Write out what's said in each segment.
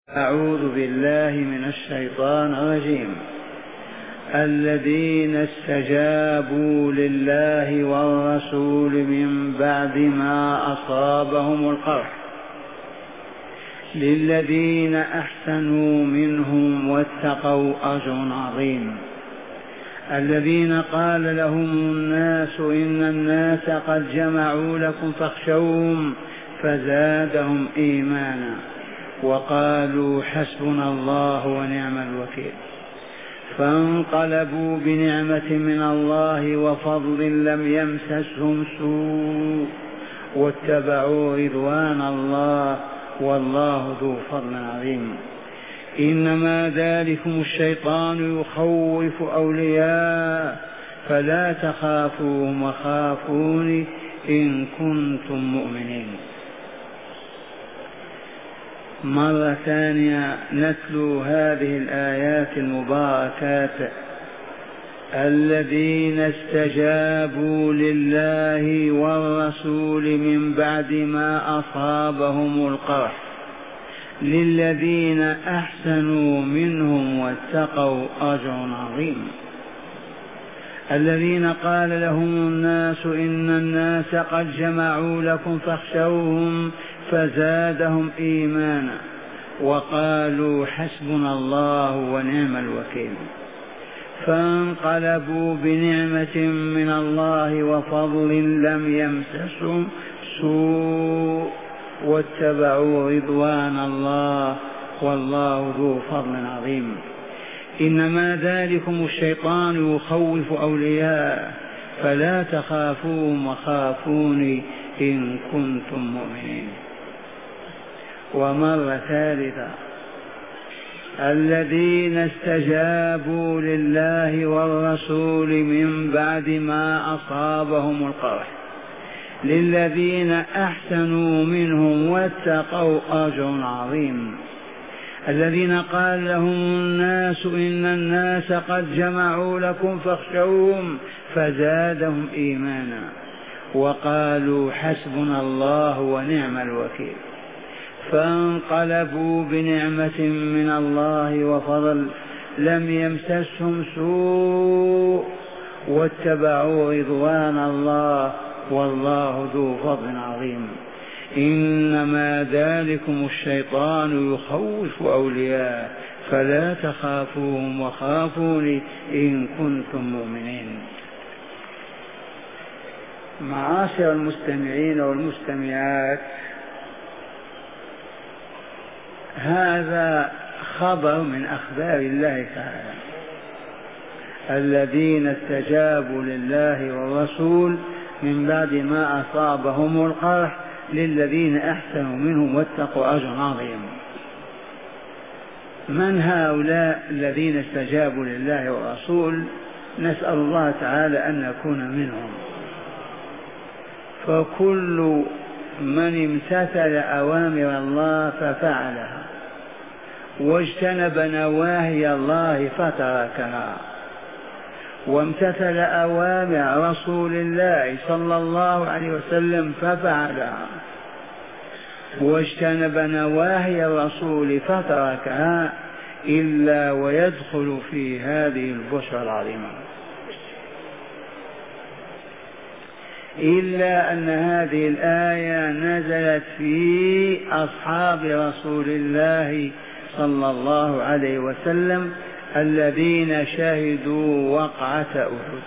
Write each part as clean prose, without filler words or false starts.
أعوذ بالله من الشيطان الرجيم. الذين استجابوا لله والرسول من بعد ما أصابهم القرح للذين أحسنوا منهم واتقوا أجر عظيم. الذين قال لهم الناس إن الناس قد جمعوا لكم فاخشوهم فزادهم إيمانا وقالوا حسبنا الله ونعم الوكيل. فانقلبوا بنعمة من الله وفضل لم يمسسهم سوء واتبعوا رضوان الله والله ذو فضل عظيم. إنما ذلكم الشيطان يخوف أولياء فلا تخافوهم وخافوني إن كنتم مؤمنين. مرة ثانية نتلو هذه الآيات المباركات. الذين استجابوا لله والرسول من بعد ما أصابهم القرح للذين أحسنوا منهم واتقوا أجر عظيم. الذين قال لهم الناس إن الناس قد جمعوا لكم فاخشوهم فزادهم إيمانا وقالوا حسبنا الله ونعم الوكيل. فانقلبوا بنعمة من الله وفضل لم يمسسهم سوء واتبعوا رضوان الله والله ذو فضل عظيم. إنما ذلكم الشيطان يخوف أولياء فلا تخافوهم وخافوني إن كنتم مؤمنين. ومرة ثالثة. الذين استجابوا لله والرسول من بعد ما أصابهم القرح للذين أحسنوا منهم واتقوا أجر عظيم. الذين قال لهم الناس إن الناس قد جمعوا لكم فاخشوهم فزادهم إيمانا وقالوا حسبنا الله ونعم الوكيل. فانقلبوا بنعمة من الله وفضل لم يمسسهم سوء واتبعوا رضوان الله والله ذو فضل عظيم. إنما ذلكم الشيطان يخوف أولياء فلا تخافوهم وخافوني إن كنتم مؤمنين. معاشر المستمعين والمستمعات، هذا خبر من أخبار الله تعالى. الذين استجابوا لله والرسول من بعد ما أصابهم القرح للذين أحسنوا منهم واتقوا أجر عظيم. من هؤلاء الذين استجابوا لله والرسول؟ نسأل الله تعالى أن نكون منهم. فكل من امتثل أوامر الله ففعلها واجتنب نواهي الله فتركها وامتثل أوامر رسول الله صلى الله عليه وسلم ففعلها واجتنب نواهي الرسول فتركها إلا ويدخل في هذه البشرى العظيمة. إلا أن هذه الآية نزلت في أصحاب رسول الله صلى الله عليه وسلم الذين شهدوا وقعة أحد.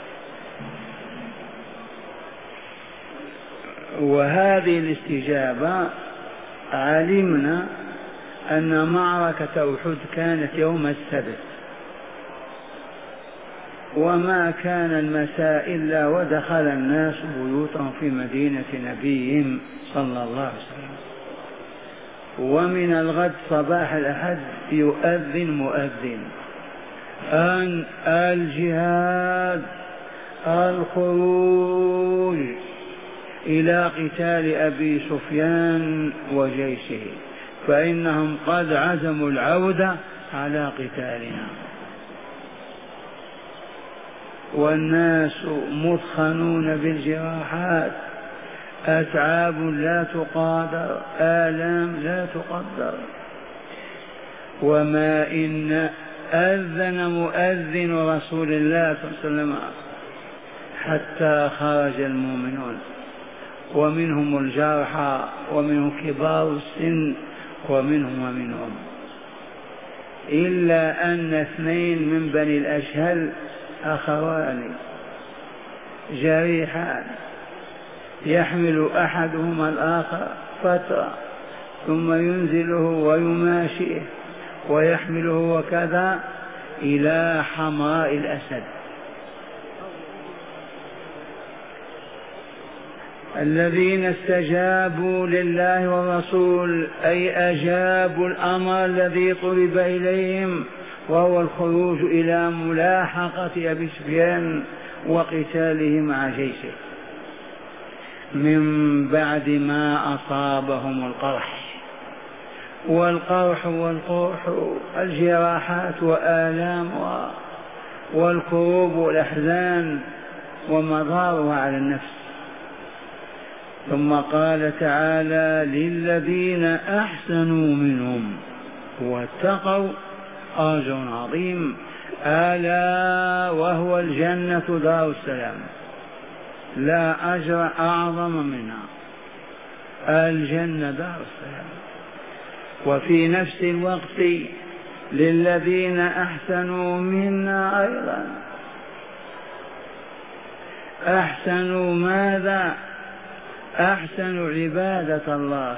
وهذه الاستجابة علمنا أن معركة أحد كانت يوم السبت، وما كان المساء إلا ودخل الناس بيوتهم في مدينة نبيهم صلى الله عليه وسلم. ومن الغد صباح الأحد يؤذن مؤذن أن الجهاد، الخروج إلى قتال أبي سفيان وجيشه، فإنهم قد عزموا العودة على قتالنا. والناس مثخنون بالجراحات، أتعاب لا تقادر، آلام لا تقدر. وما إن أذن مؤذن رسول الله صلى الله عليه وسلم حتى خرج المؤمنون، ومنهم الجرحى ومنهم كبار السن ومنهم إلا أن 2 من بني الأشهل أخوان جريحان يحمل أحدهما الآخر فترة ثم ينزله ويماشيه ويحمله وكذا إلى حمراء الأسد. الذين استجابوا لله والرسول أي أجابوا الأمر الذي طلب إليهم، وهو الخروج إلى ملاحقة أبي سفيان وقتاله مع جيشه من بعد ما أصابهم القرح. والقرح والقرح الجراحات وآلام والكروب والأحزان ومضارها على النفس. ثم قال تعالى: للذين أحسنوا منهم واتقوا أجر عظيم، ألا وهو الجنة دار السلام، لا أجر أعظم منها، الجنة دار السلام. وفي نفس الوقت للذين أحسنوا منا أيضا. أحسنوا ماذا؟ أحسنوا عبادة الله،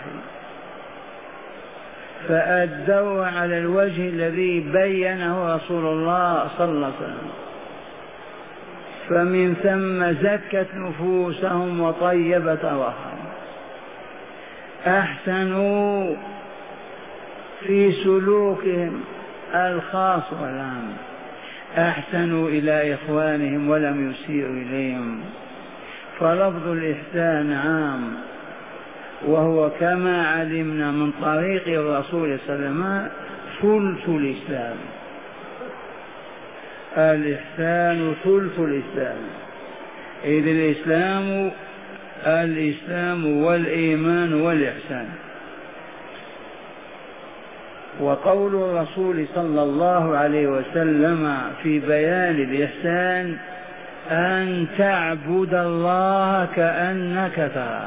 فأدوا على الوجه الذي بينه رسول الله صلى الله عليه وسلم، فمن ثم زكت نفوسهم وطيبت أرواحهم. أحسنوا في سلوكهم الخاص والعام، أحسنوا إلى إخوانهم ولم يسيئوا إليهم. فلفظ الإحسان عام، وهو كما علمنا من طريق الرسول صلى الله عليه وسلم ثلث الإسلام. الإحسان ثلث الإسلام، إذ الإسلام والإيمان والإحسان. وقول الرسول صلى الله عليه وسلم في بيان الإحسان: أن تعبد الله كأنك تراه،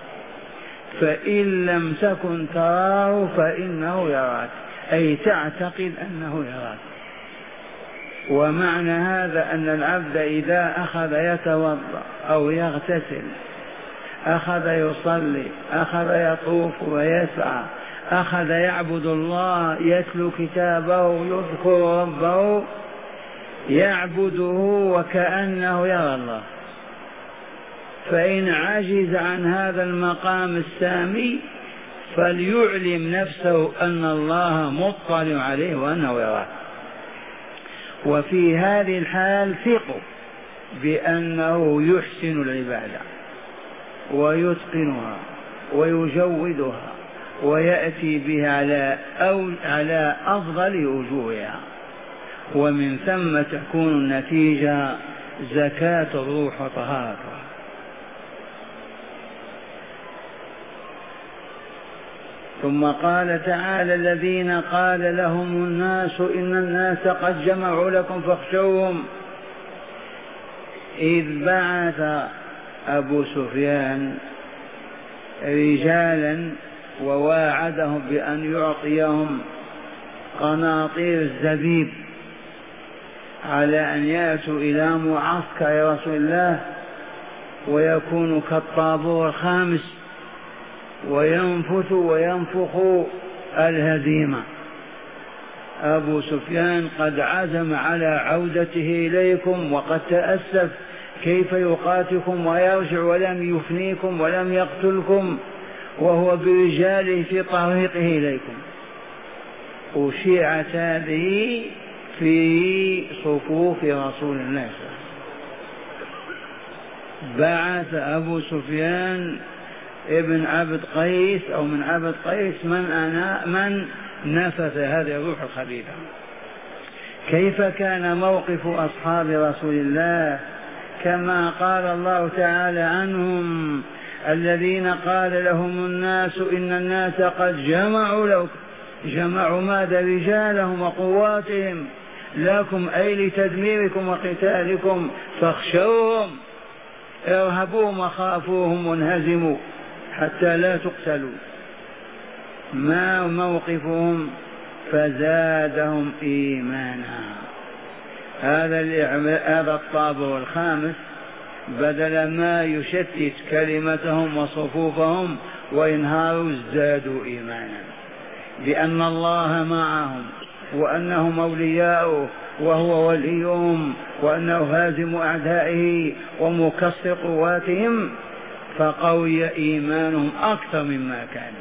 فإن لم تكن تراه فإنه يراك، أي تعتقد أنه يراك. ومعنى هذا أن العبد إذا أخذ يتوضأ أو يغتسل، أخذ يصلي، أخذ يطوف ويسعى، أخذ يعبد الله، يتلو كتابه، يذكر ربه، يعبده وكأنه يرى الله. فإن عجز عن هذا المقام السامي فليعلم نفسه أن الله مطلع عليه وأنه يراه. وفي هذه الحال ثقوا بأنه يحسن العبادة ويتقنها ويجودها ويأتي بها على أفضل وجوهها، ومن ثم تكون النتيجة زكاة الروح وطهارتها. ثم قال تعالى: الذين قال لهم الناس إن الناس قد جمعوا لكم فاخشوهم. إذ بعث أبو سفيان رجالا وواعدهم بأن يعطيهم قناطير الزبيب على أن يأتوا إلى معسكر رسول الله ويكونوا كالطابور الخامس وينفثوا وينفخوا الهزيمة. أبو سفيان قد عزم على عودته إليكم، وقد تأسف كيف يقاتلكم ويرجع ولم يفنيكم ولم يقتلكم وهو برجاله في طريقه إليكم. أشيعت هذه في صفوف رسول الله. بعث أبو سفيان ابن عبد قيس أو من عبد قيس من نفث هذه الروح الخبيثة. كيف كان موقف أصحاب رسول الله؟ كما قال الله تعالى عنهم: الذين قال لهم الناس إن الناس قد جمعوا لكم جمعوا ماذا؟ رجالهم وقواتهم لكم أي لتدميركم وقتالكم، فاخشوهم ارهبوهم وخافوهم وانهزموا حتى لا تقتلوا. ما موقفهم؟ فزادهم إيمانا. هذا الطابع الخامس، بدل ما يشتت كلمتهم وصفوفهم وينهاروا ازدادوا إيمانا بأن الله معهم وأنهم أولياؤه وهو وليهم وأنه هازم أعدائه ومكسر قواتهم، فقوي إيمانهم أكثر مما كان،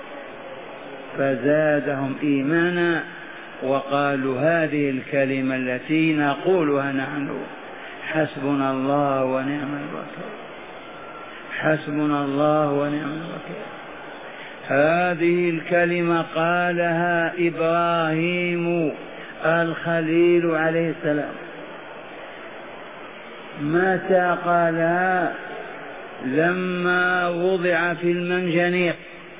فزادهم إيمانا وقالوا هذه الكلمة التي نقولها نحن: حسبنا الله ونعم الوكيل، حسبنا الله ونعم الوكيل. هذه الكلمة قالها إبراهيم الخليل عليه السلام. متى قالها؟ لما وضع في المنجنيق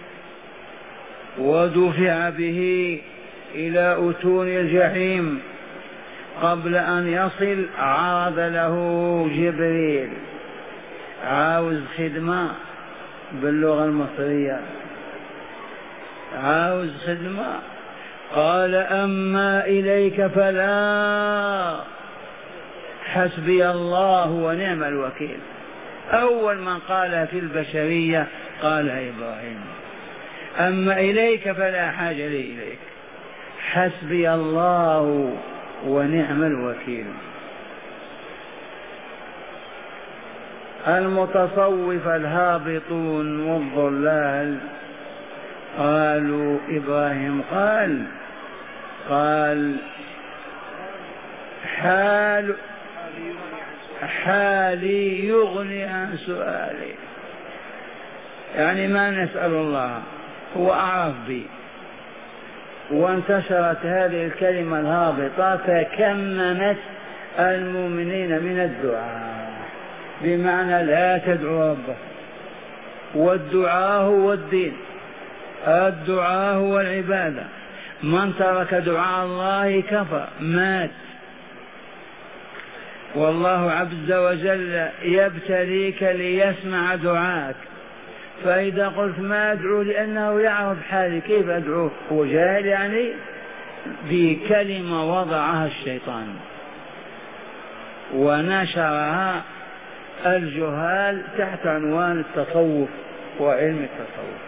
ودفع به إلى أتون الجحيم، قبل أن يصل عرض له جبريل: عاوز خدمة باللغة المصرية، عاوز خدمة. قال: أما إليك فلا، حسبي الله ونعم الوكيل. أول من قالها في البشرية قالها إبراهيم: أما إليك فلا حاجة لي إليك، حسبي الله ونعم الوكيل. المتصوف الهابطون والضلال قالوا إبراهيم قال حالي يغني عن سؤالي، يعني ما نسأل الله، هو أعرف بي. وانتشرت هذه الكلمة الهابطة فكممت المؤمنين من الدعاء، بمعنى لا تدعو ربك، والدعاء هو الدين، الدعاء هو العبادة. من ترك دعاء الله كفر مات. والله عز وجل يبتليك ليسمع دعاءك، فإذا قلت ما أدعو لأنه يعرف حالي كيف أدعوه، هو جاهل يعني؟ بكلمة وضعها الشيطان ونشرها الجهال تحت عنوان التصوف وعلم التصوف.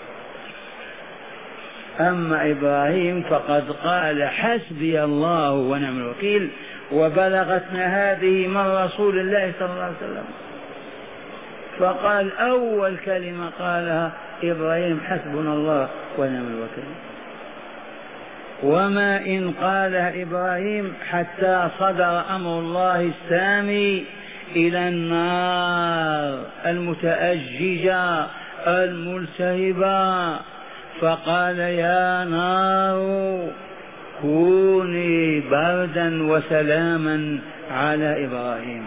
أما إبراهيم فقد قال: حسبي الله ونعم الوكيل، وبلغتنا هذه من رسول الله صلى الله عليه وسلم. فقال أول كلمة قالها إبراهيم: حسبنا الله ونعم الوكيل. وما إن قالها إبراهيم حتى صدر أمر الله السامي إلى النار المتأججة الملتهبة، فقال: يا نار كوني بردا وسلاما على إبراهيم،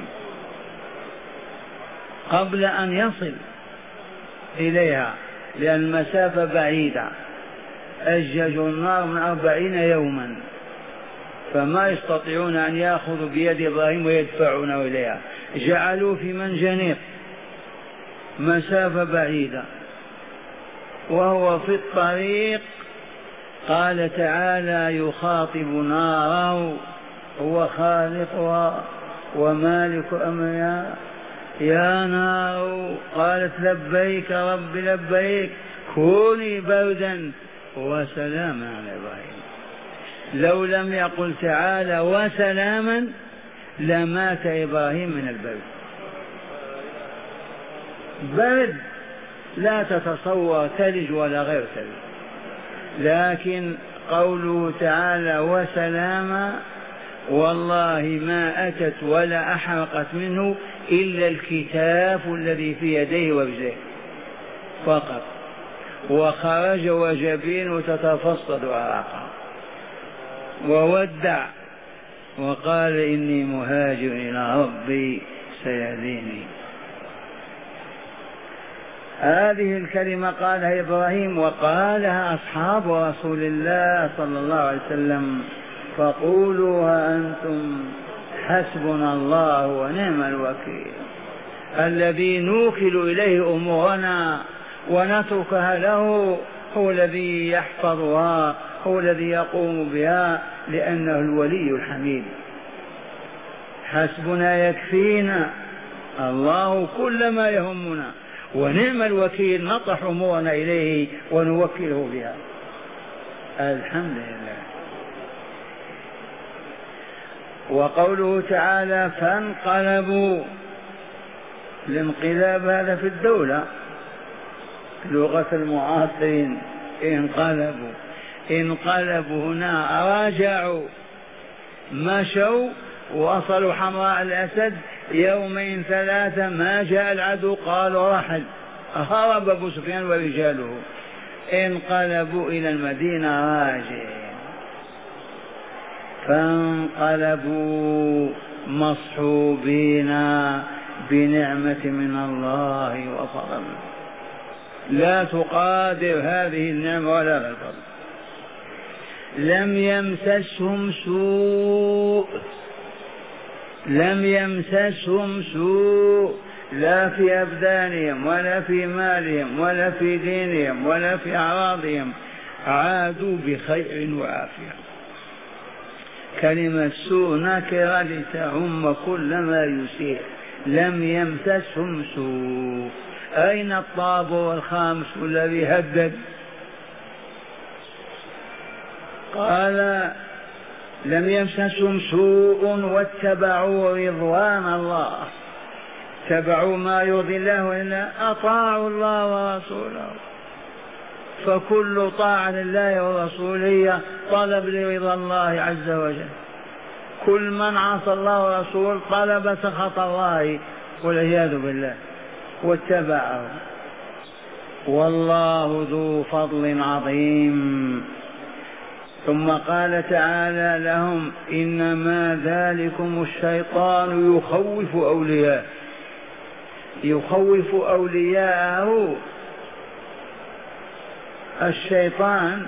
قبل أن يصل إليها، لأن المسافة بعيدة. أججوا النار من 40 يوما، فما يستطيعون أن يأخذوا بيد إبراهيم ويدفعونه إليها، جعلوا في منجنيق مسافة بعيدة. وهو في الطريق قال تعالى يخاطب ناره، هو خالقها ومالك أمرها: يا نار، قالت لبيك رب لبيك، كوني بردا وسلاما على إبراهيم. لو لم يقل تعالى وسلاما لمات إبراهيم من البرد. برد لا تتصور ثلج ولا غير ثلج، لكن قوله تعالى وسلاما والله ما أتت ولا أحرقت منه إلا الكتاف الذي في يديه ورجليه فقط، وخرج وجبينه تتفصد عراقا وودع وقال: إني مهاجر إلى ربي سيهديني. هذه الكلمة قالها إبراهيم وقالها أصحاب رسول الله صلى الله عليه وسلم. فقولوا أنتم حسبنا الله ونعم الوكيل. الذي نوكل إليه أمورنا ونتركها له هو الذي يحفظها، هو الذي يقوم بها، لأنه الولي الحميد. حسبنا يكفينا الله كل ما يهمنا، ونعم الوكيل نطرح أمورنا إليه ونوكله بها. الحمد لله. وقوله تعالى فانقلبوا، الانقلاب هذا في الدولة لغة المعاصرين، انقلبوا هنا راجعوا، مشوا وصلوا حمراء الأسد، يومين ثلاثة ما جاء العدو قالوا رحل، هرب أبو سفيان ورجاله، انقلبوا إلى المدينة راجعين. فانقلبوا مصحوبين بنعمة من الله وفضل لا تقادر هذه النعمة ولا الفضل. لم يمسسهم سوء لا في أبدانهم ولا في مالهم ولا في دينهم ولا في أعراضهم، عادوا بخير وعافية. كلمة سوء نكرة لتعم كل ما يسيء. لم يمسسهم سوء. أين الطابور الخامس الذي هدد؟ قال لم يمسسهم سوء واتبعوا رضوان الله، اتبعوا ما يرضي الله إلا أطاعوا الله ورسوله. فكل طاعة لله ورسوله طلب لرضا الله عز وجل. كل من عصى الله ورسوله طلب سخط الله والعياذ بالله واتبعه. والله ذو فضل عظيم. ثم قال تعالى لهم إنما ذلكم الشيطان يخوف أولياءه. الشيطان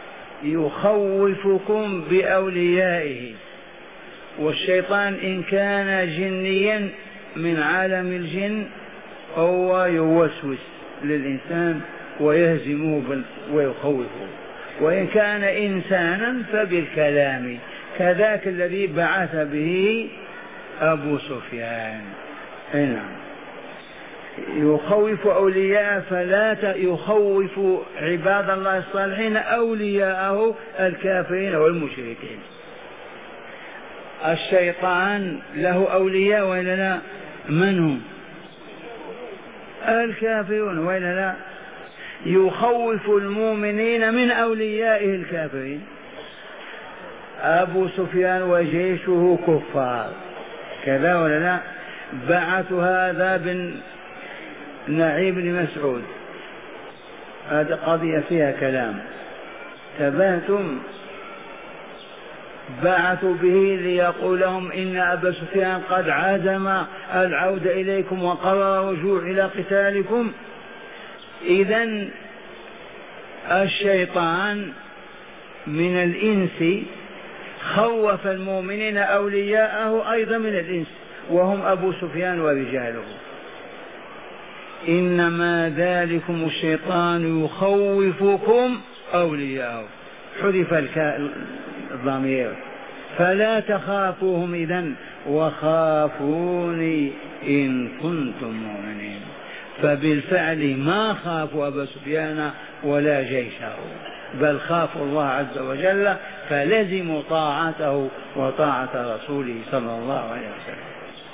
يخوفكم بأوليائه، والشيطان إن كان جنيا من عالم الجن هو يوسوس للإنسان ويهزمه ويخوفه، وإن كان إنسانا فبالكلام، كذاك الذي بعث به أبو سفيان. نعم. يخوف أولياءه، فلا يخوف عباد الله الصالحين أولياءه الكافرين والمشركين. الشيطان له أولياء وإلا لا؟ من هم؟ الكافرون وإلا لا؟ يخوف المؤمنين من أوليائه الكافرين. أبو سفيان وجيشه كفار كذا ولا لا؟ بعث هذا بن نعيم بن مسعود، هذه قضية فيها كلام، تبهتم. بعثوا به ليقول لهم إن أبا سفيان قد عزم العودة إليكم وقرر الرجوع إلى قتالكم. إذن الشيطان من الإنس خوف المؤمنين أولياءه أيضا من الإنس، وهم أبو سفيان ورجاله. إنما ذلكم الشيطان يخوفكم أولياءه، حذف الضمير، فلا تخافوهم إذن وخافوني إن كنتم مؤمنين. فبالفعل ما خافوا أبا سفيان ولا جيشه، بل خافوا الله عز وجل، فلزموا طاعته وطاعة رسوله صلى الله عليه وسلم.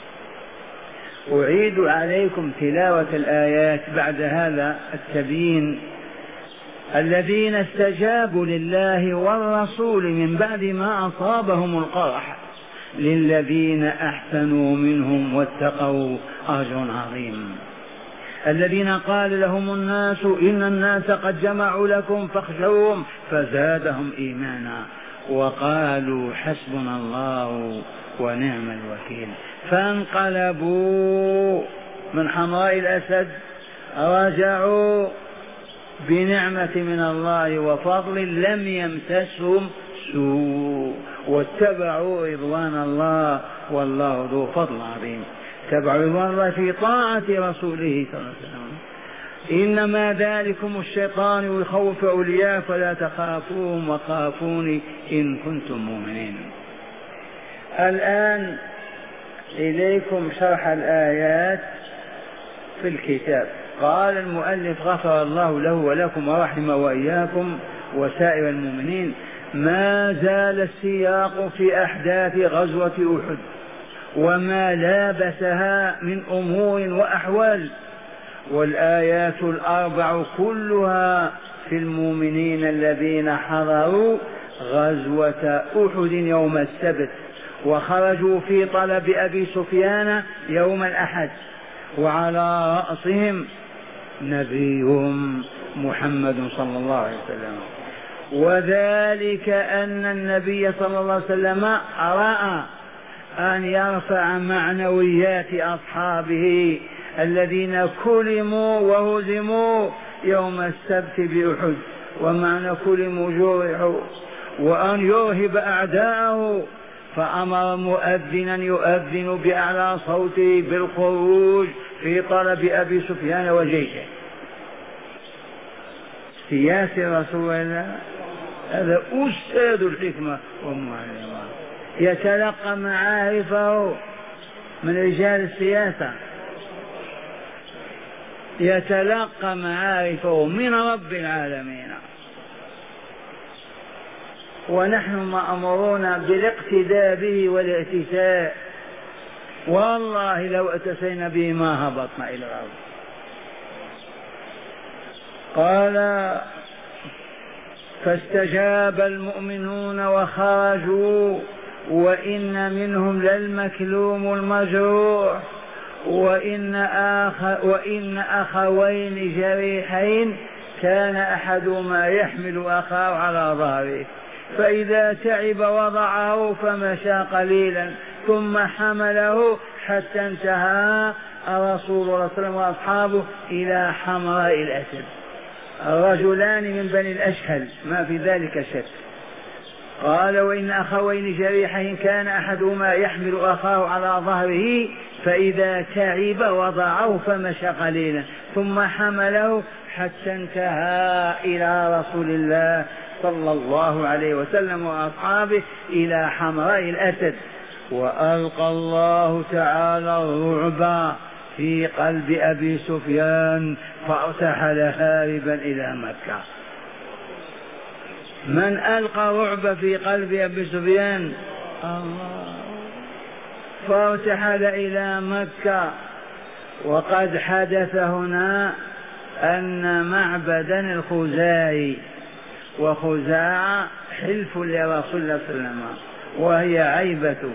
أعيد عليكم تلاوة الآيات بعد هذا التبيين. الذين استجابوا لله والرسول من بعد ما أصابهم القرح للذين أحسنوا منهم واتقوا أجر عظيم. الذين قال لهم الناس إن الناس قد جمعوا لكم فاخشوهم فزادهم إيمانا وقالوا حسبنا الله ونعم الوكيل. فانقلبوا من حمراء الأسد رجعوا بنعمة من الله وفضل لم يمسسهم سوء واتبعوا رضوان الله والله ذو فضل عظيم. اتبعوا رضوان الله في طاعة رسوله صلى الله عليه وسلم. إنما ذلكم الشيطان يخوف أولياء فلا تخافوهم وخافوني إن كنتم مؤمنين. الآن إليكم شرح الآيات في الكتاب. قال المؤلف غفر الله له ولكم ورحم وإياكم وسائر المؤمنين: ما زال السياق في أحداث غزوة أحد وما لابسها من أمور وأحوال، والآيات الأربع كلها في المؤمنين الذين حضروا غزوة أحد يوم السبت وخرجوا في طلب أبي سفيان يوم الأحد، وعلى رأسهم نبيهم محمد صلى الله عليه وسلم. وذلك أن النبي صلى الله عليه وسلم رأى أن يرفع معنويات أصحابه الذين كلموا وهزموا يوم السبت بأحد، ومعنى كلموا جرحوا، وأن يرهب أعداءه، فأمر مؤذنا يؤذن بأعلى صوته بالخروج في طلب أبي سفيان وجيشه. سياسة رسول الله هذا أستاذ الحكمة ومعلمها، يتلقى معارفه من رجال السياسة، يتلقى معارفه من رب العالمين. ونحن مأمورون بالاقتداء به والاتساء، والله لو اتسينا به ما هبطنا إلى الأرض. قال: فاستجاب المؤمنون وخرجوا وإن منهم للمكلوم المجروح وإن أخوين جريحين كان أحدهما يحمل أخاه على ظهره فإذا تعب وضعه فمشى قليلا ثم حمله حتى انتهى رسول الله صلى الله عليه وسلم وأصحابه إلى حمراء الأسد. الرجلان من بني الأشهل ما في ذلك شك. قال: وإن أخوين جريحين كان أحدهما يحمل أخاه على ظهره فإذا تعب وضعه فمشى قليلا ثم حمله حتى انتهى إلى رسول الله صلى الله عليه وسلم وأصحابه إلى حمراء الأسد. وألقى الله تعالى الرعب في قلب أبي سفيان فارتحل هاربا إلى مكة. من ألقى الرعب في قلب أبي سفيان؟ الله. فارتحل إلى مكة. وقد حدث هنا أن معبدا الخزاعي، وخزاعة حلف لرسول الله صلى الله عليه وسلم وهي عيبته،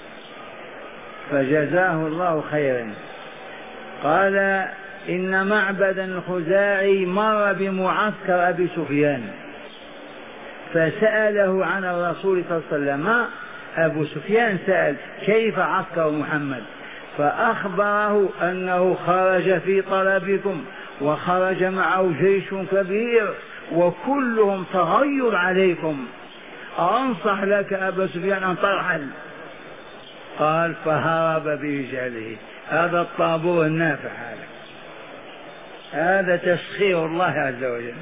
فجزاه الله خيرا. قال: إن معبدا الخزاعي مر بمعسكر أبي سفيان فسأله عن الرسول صلى الله عليه وسلم. أبو سفيان سأل: كيف عسكر محمد؟ فأخبره أنه خرج في طلبكم وخرج معه جيش كبير وكلهم تغير عليكم، أنصح لك أبا سفيان أن ترحل. قال: فهرب برجاله. هذا الطابور النافع، هذا تسخير الله عز وجل.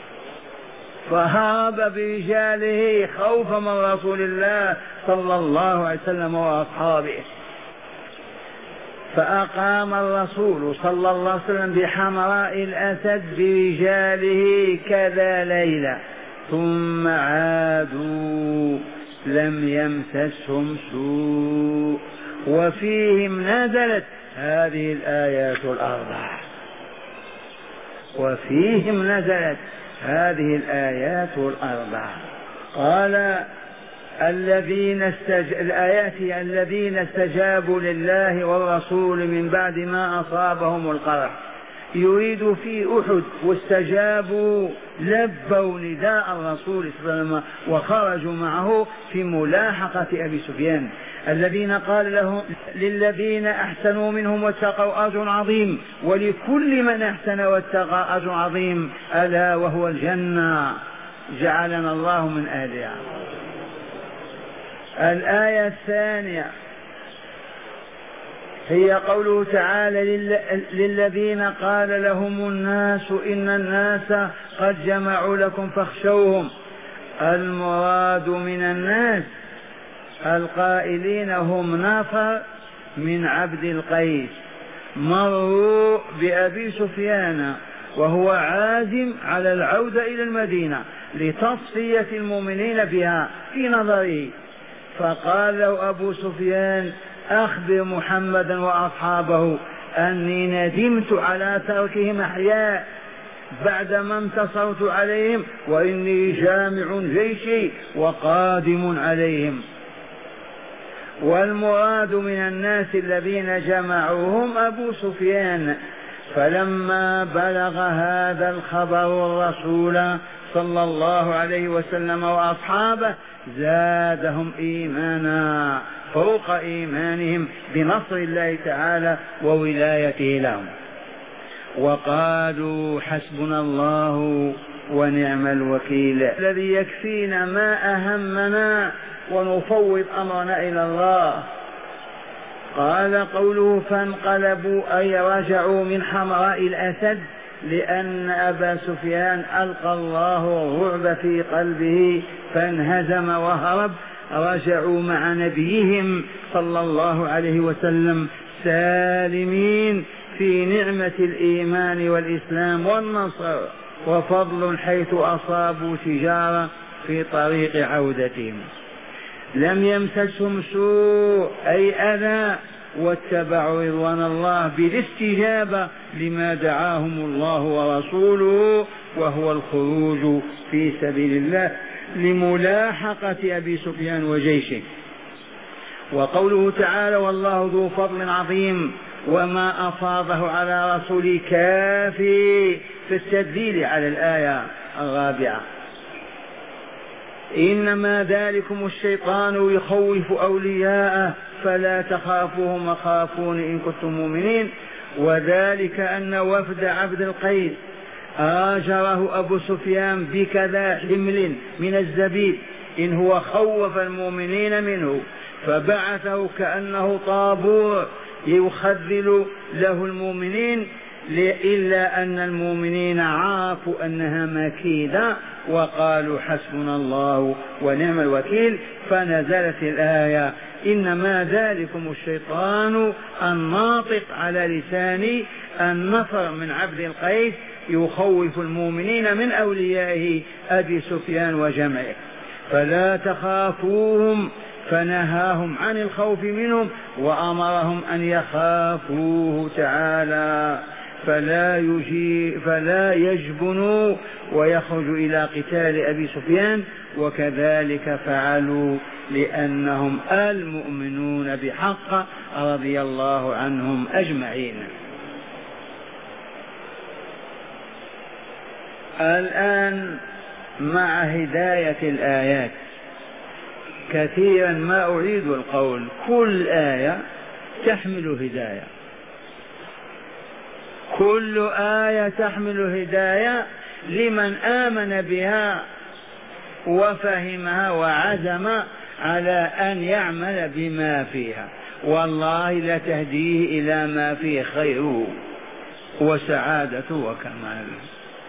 فهرب برجاله خوفا من رسول الله صلى الله عليه وسلم وأصحابه. فأقام الرسول صلى الله عليه وسلم بحمراء الأسد برجاله كذا ليلة ثم عادوا لم يمسسهم سوء. وفيهم نزلت هذه الآيات الأربع، وفيهم نزلت هذه الآيات الأربع. قال: الآيات الذين استجابوا لله والرسول من بعد ما أصابهم القرح يريد في أحد، واستجابوا لبوا نداء الرسول صلى الله عليه وسلم وخرجوا معه في ملاحقة أبي سفيان، الذين قال لهم للذين أحسنوا منهم واتقوا أجر عظيم، ولكل من أحسن واتقى أجر عظيم، ألا وهو الجنة، جعلنا الله من أهلها. الآية الثانية هي قوله تعالى للذين قال لهم الناس إن الناس قد جمعوا لكم فاخشوهم. المراد من الناس القائلين هم نفر من عبد القيس مروا بأبي سفيان وهو عازم على العودة إلى المدينة لتصفية المؤمنين بها في نظره، فقال له أبو سفيان أخبر محمدا وأصحابه أني ندمت على تركهم أحياء بعدما انتصرت عليهم، وإني جامع جيشي وقادم عليهم. والمراد من الناس الذين جمعوهم أبو سفيان. فلما بلغ هذا الخبر الرسول صلى الله عليه وسلم وأصحابه زادهم إيمانا فوق إيمانهم بنصر الله تعالى وولايته لهم، وقالوا حسبنا الله ونعم الوكيل الذي يكفينا ما أهمنا ونفوض أمرنا إلى الله. قال قوله فانقلبوا أي رجعوا من حمراء الأسد، لأن أبا سفيان ألقى الله الرعب في قلبه فانهزم وهرب. رجعوا مع نبيهم صلى الله عليه وسلم سالمين في نعمة الإيمان والإسلام والنصر وفضل، حيث أصابوا تجارة في طريق عودتهم. لم يمسسهم سوء أي أذى، واتبعوا رضوان الله بالاستجابة لما دعاهم الله ورسوله، وهو الخروج في سبيل الله لملاحقة أبي سفيان وجيشه. وقوله تعالى والله ذو فضل عظيم وما أفاضه على رسوله كافي في التدليل على الآية الرابعة. إنما ذلكم الشيطان يخوف أولياءه فلا تخافوهم وخافون إن كنتم مؤمنين. وذلك أن وفد عبد القيس آجره أبو سفيان بكذا حمل من الزبيب إن هو خوف المؤمنين منه، فبعثه كأنه طابور يخذل له المؤمنين، إلا أن المؤمنين عرفوا أنها مكيدة وقالوا حسبنا الله ونعم الوكيل، فنزلت الآية إنما ذلكم الشيطان الناطق على لسان النفر من عبد القيس يخوف المؤمنين من أوليائه أبي سفيان وجمعه، فلا تخافوهم، فنهاهم عن الخوف منهم وأمرهم أن يخافوه تعالى فلا يجبنوا ويخرجوا إلى قتال أبي سفيان. وكذلك فعلوا لأنهم المؤمنون بحق رضي الله عنهم أجمعين. الآن مع هداية الآيات كثيرا ما أعيد القول، كل آية تحمل هداية، كل آية تحمل هداية لمن آمن بها وفهمها وعزم على أن يعمل بما فيها، والله لتهديه إلى ما فيه خيره وسعادته وكماله.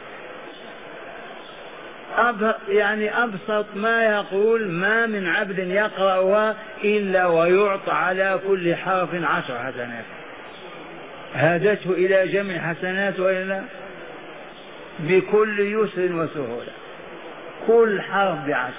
يعني أبسط ما يقول ما من عبد يقرأها إلا ويعطى على كل حرف 10 حسنات، هدته إلى جمع حسنات وإلا بكل يسر وسهولة، كل حرف 10.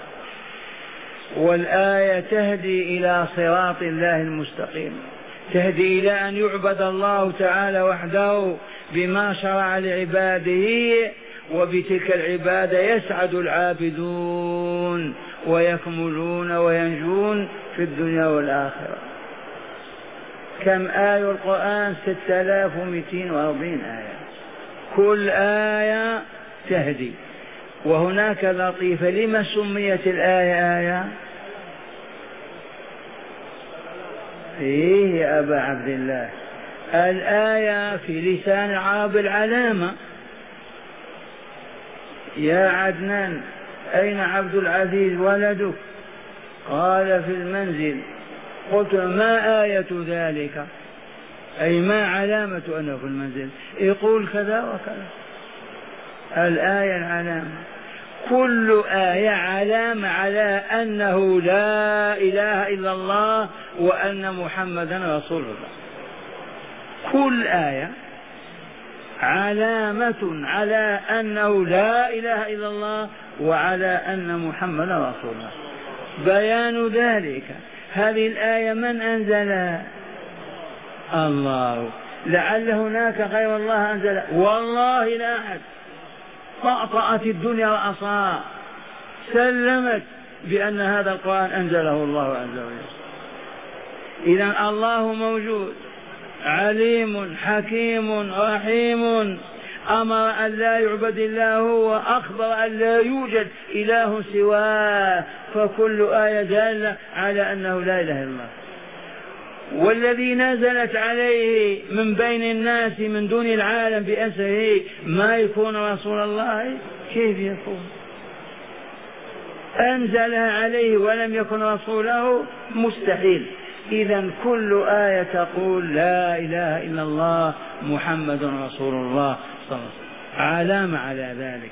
والآية تهدي إلى صراط الله المستقيم، تهدي إلى أن يعبد الله تعالى وحده بما شرع لعباده، وبتلك العبادة يسعد العابدون ويكملون وينجون في الدنيا والآخرة. كم آية القرآن؟ 6240 آية، كل آية تهدي. وهناك لطيفة، لما سميت الآية آية؟ إيه يا أبا عبد الله، الآية في لسان العرب العلامة. يا عدنان أين عبد العزيز ولدك؟ قال في المنزل. قلت ما آية ذلك؟ أي ما علامة أنه في المنزل؟ يقول كذا وكذا. الآية العلامة، كل آية علامة على أنه لا إله إلا الله وأن محمدا رسول الله. كل آية علامة على أنه لا إله إلا الله وعلى أن محمدا رسول الله. بيان ذلك، هذه الآية من أنزلها؟ الله. لعل هناك غير الله أنزلها؟ والله لا أحد. طأطأت الدنيا رأسها، سلمت بأن هذا القرآن أنزله الله عز وجل. إذن الله موجود، عليم حكيم رحيم، أمر أن لا يعبد الله هو، وأخبر أن لا يوجد إله سواه، فكل آية دالة على أنه لا إله إلا الله. والذي نزلت عليه من بين الناس من دون العالم بأسره ما يكون رسول الله؟ كيف يكون؟ أنزلها عليه ولم يكن رسوله؟ مستحيل. إذا كل آية تقول لا إله إلا الله محمد رسول الله صلى الله عليه وسلم، علامة على ذلك.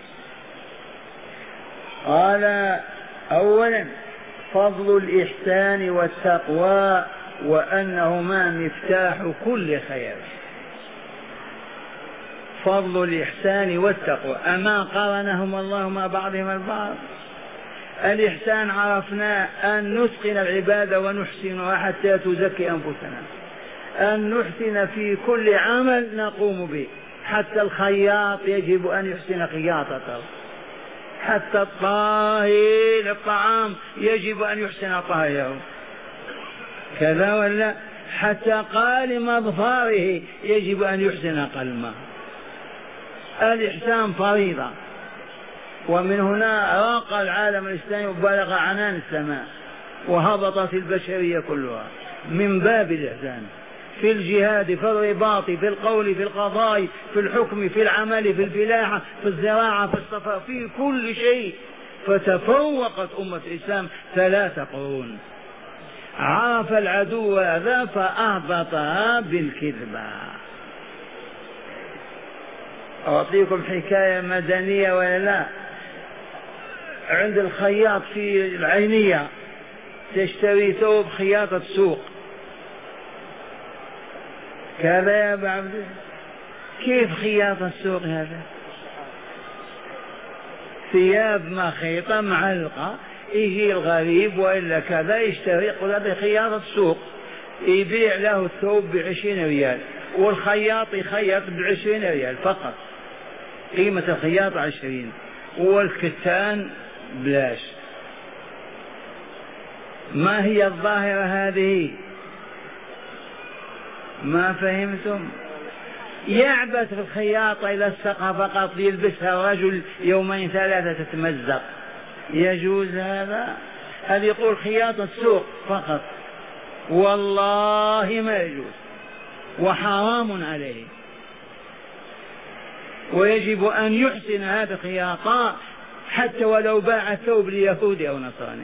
قال أولا فضل الإحسان والتقوى وأنهما مفتاح كل خير. فضل الإحسان والتقوى، أما قارنهم الله مع بعضهم البعض؟ الإحسان عرفنا أن نتقن العبادة ونحسنها حتى تزكي أنفسنا، أن نحسن في كل عمل نقوم به، حتى الخياط يجب أن يحسن خياطته، حتى الطاهي للطعام يجب أن يحسن طهيه، كذا ولا؟ حتى قالم أظفاره يجب أن يحسن قلمه. الإحسان فريضة، ومن هنا راق العالم الإسلامي وبلغ عنان السماء وهبطت البشرية كلها من باب الإحسان، في الجهاد، في الرباط، في القول، في القضاء، في الحكم، في العمل، في الفلاحة، في الزراعة، في الصفاء، في كل شيء. فتفوقت أمة الإسلام 3 قرون. عرف العدو هذا فأهبطها بالكذبة. أعطيكم حكاية مدنية ولا لا؟ عند الخياط في العينية تشتري ثوب خياطة سوق، كذا يا أبا عبد الله؟ كيف خياطة السوق هذا؟ ثياب مخيطة معلقة، يجي الغريب وإلا كذا يشتري، يقول هذا خياطة السوق، يبيع له الثوب ب20 ريال، والخياط يخيط ب20 ريال فقط، قيمة الخياط 20، والكتان بلاش. ما هي الظاهرة هذه؟ ما فهمتم؟ يعبث في الخياطة إلى السقف فقط يلبسها رجل 2-3 تتمزق، يجوز هذا؟ هذا يقول خياطة السوق فقط، والله ما يجوز وحرام عليه، ويجب أن يحسن هذا الخياطة حتى ولو باع الثوب ليهودي أو نصراني.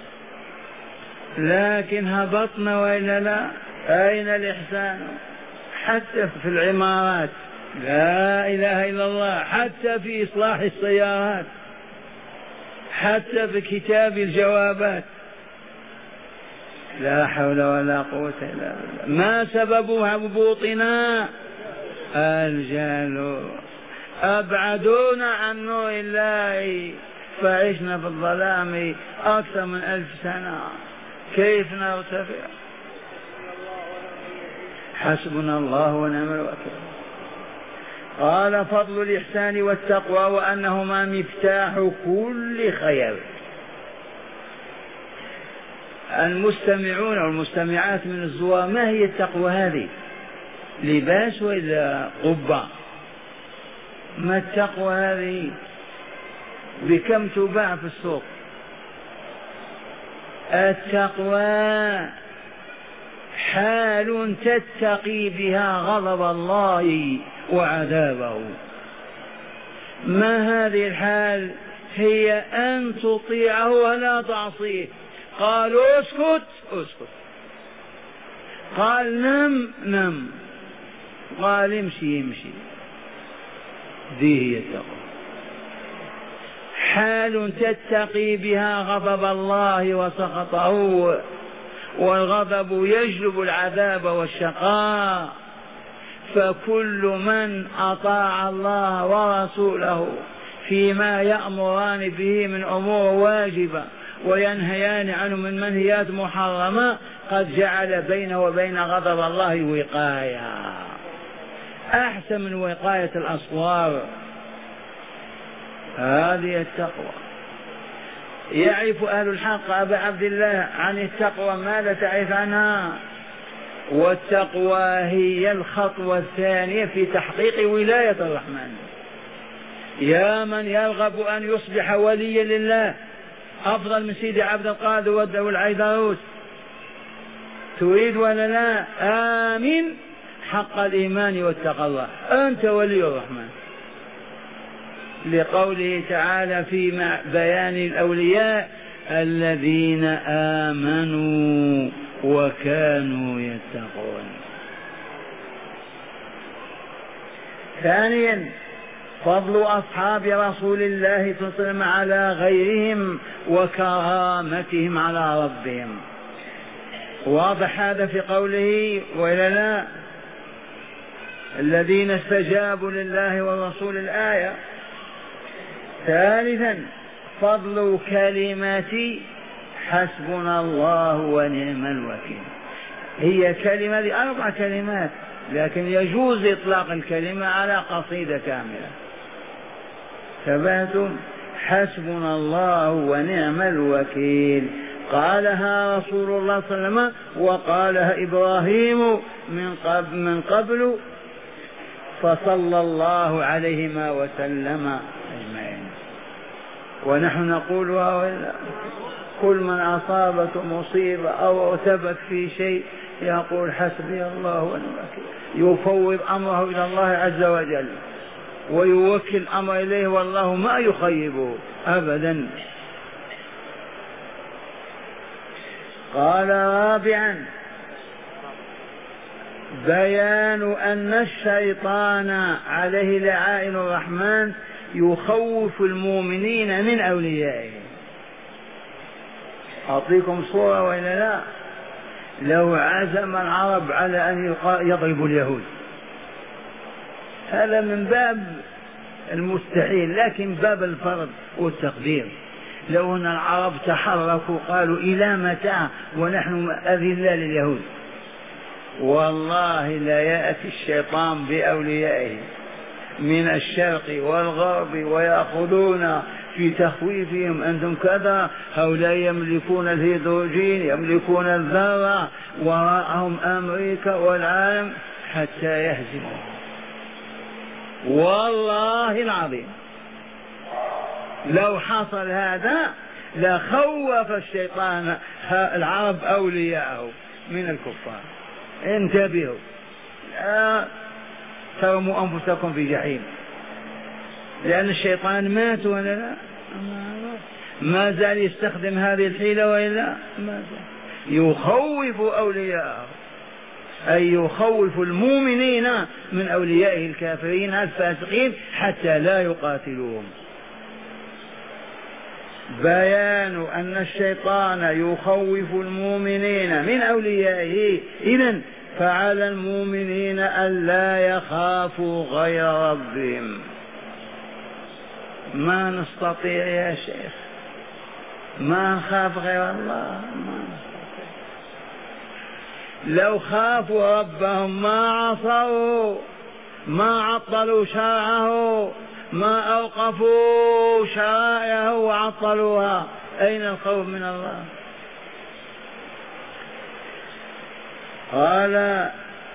لكن هبطنا وإلا لا؟ أين الإحسان؟ حتى في العمارات لا إله إلا الله، حتى في إصلاح السيارات، حتى في كتاب الجوابات. لا حول ولا قوة إلا بالله. ما سبب هبوطنا؟ الجهل. أبعدونا عن نور الله فعشنا في الظلام أكثر من 1000 سنة، كيف نرتفع؟ حسبنا الله ونعم الوكيل. قال فضل الإحسان والتقوى وأنهما مفتاح كل خير. المستمعون والمستمعات من الزوار، ما هي التقوى هذه؟ لباس وإلا قبة؟ ما التقوى هذه؟ بكم تباع في السوق؟ التقوى حال تتقي بها غضب الله وعذابه. ما هذه الحال؟ هي أن تطيعه ولا تعصيه. قال اسكت اسكت، قال نم نم، قال امشي امشي. ذي هي التقوى، حال تتقي بها غضب الله وسخطه، والغضب يجلب العذاب والشقاء. فكل من أطاع الله ورسوله فيما يأمران به من أمور واجبة وينهيان عنه من منهيات محرمة قد جعل بينه وبين غضب الله وقاية أحسن من وقاية الأسوار. هذه التقوى. يعرف أهل الحق أبا عبد الله عن التقوى ما لا تعرف عنها. والتقوى هي الخطوة الثانية في تحقيق ولاية الرحمن. يا من يرغب أن يصبح وليا لله أفضل من سيدي عبد القادر والعيدروس، تريد ولا لا؟ آمن حق الإيمان واتقى الله، أنت ولي الرحمن. لقوله تعالى في بيان الأولياء الذين آمنوا وكانوا يتقون. ثانيا فضل أصحاب رسول الله صلى الله عليه وسلم على غيرهم وكرامتهم على ربهم. واضح هذا في قوله ولا لا؟ الذين استجابوا لله والرسول الآية. ثالثا فضل كلمة حسبنا الله ونعم الوكيل. هي كلمة 4 كلمات، لكن يجوز إطلاق الكلمة على قصيدة كاملة. ثباتم حسبنا الله ونعم الوكيل، قالها رسول الله صلى الله عليه وسلم وقالها إبراهيم من قبل فصلى الله عليهما وسلم أجمعين. ونحن نقولها ولا كل من أصابته مصيبة أو ثبت في شيء يقول حسبي الله ونعم الوكيل، يفوض أمره إلى الله عز وجل ويوكل الأمر إليه والله ما يخيبه أبدا. قال رابعا بيان أن الشيطان عليه لعائن الرحمن يخوف المؤمنين من أوليائه. أعطيكم صورة وإلا لا؟ لو عزم العرب على أن يضربوا اليهود هذا من باب المستحيل، لكن باب الفرض والتقدير. لو أن العرب تحركوا قالوا إلى متى ونحن أذلة لليهود، والله لا يأتي الشيطان بأوليائه من الشرق والغرب ويأخذون في تخويفهم أنتم كذا، هؤلاء يملكون الهيدروجين يملكون الذرة، وراءهم أمريكا والعالم حتى يهزموا. والله العظيم لو حصل هذا لخوف الشيطان العرب أولياءه من الكفار. انتبهوا لا ترموا أنفسكم في جحيم، لأن الشيطان مات ولا لا؟ ما زال يستخدم هذه الحيلة وإلا ما زال يخوف أولياءه، أي يخوف المؤمنين من أوليائه الكافرين الفاسقين حتى لا يقاتلوهم. بيان أن الشيطان يخوف المؤمنين من أوليائه، إذن فعلى المؤمنين ألا يخافوا غير ربهم. ما نستطيع يا شيخ، ما نخاف غير الله، ما نستطيع. لو خافوا ربهم ما عصوا، ما عطلوا شرعه، ما أوقفوا شرائعه وعطلوها. أين الخوف من الله؟ قال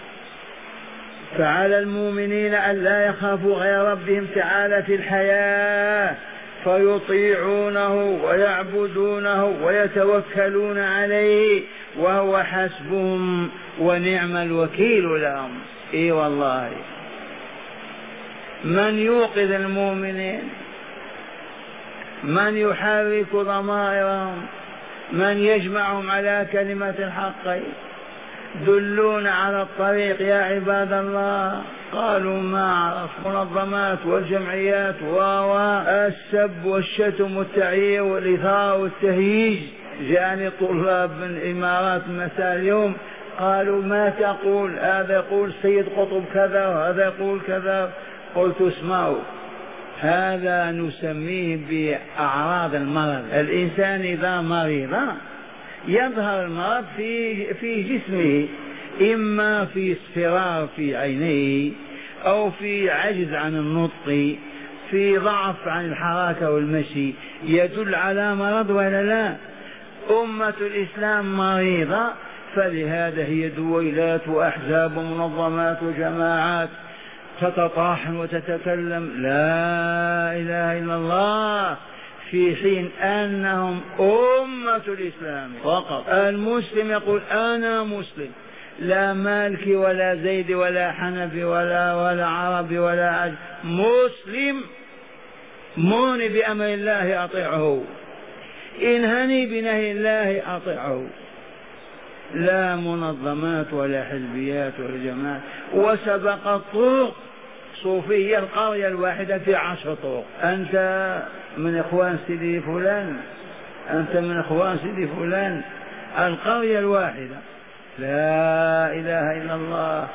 فعلى المؤمنين أن لا يخافوا غير ربهم تعالى في الحياة فيطيعونه ويعبدونه ويتوكلون عليه وهو حسبهم ونعم الوكيل لهم. اي والله، من يوقظ المؤمنين؟ من يحرك ضمائرهم؟ من يجمعهم على كلمة الحق؟ دلونا على الطريق يا عباد الله. قالوا ما عرف. منظمات والجمعيات والسب والشتم والتعيير والإثارة والتهييج. جاءني طلاب من الإمارات مساء اليوم قالوا ما تقول؟ هذا يقول سيد قطب كذا وهذا يقول كذا. قلت اسمعوا، هذا نسميه بأعراض المرض. الإنسان إذا مرض يظهر المرض في جسمه، إما في اصفرار في عينيه أو في عجز عن النطق، في ضعف عن الحركة والمشي، يدل على مرض ولا لا؟ أمة الإسلام مريضة، فلهذا هي دويلات وأحزاب ومنظمات وجماعات تتطاحن وتتكلم لا إله إلا الله، في حين أنهم أمة الإسلام فقط. المسلم يقول أنا مسلم، لا مالكي ولا زيدي ولا حنفي ولا عربي ولا عجم، مسلم. موني بأمر الله أطيعه، انهني بنهي الله أطيعه. لا منظمات ولا حزبيات ولا جماعات. وسبق الطرق صوفية القرية الواحدة في 10 طرق. أنت من إخوان سيدي فلان، أنت من إخوان سيدي فلان، القرية الواحدة. لا إله إلا الله.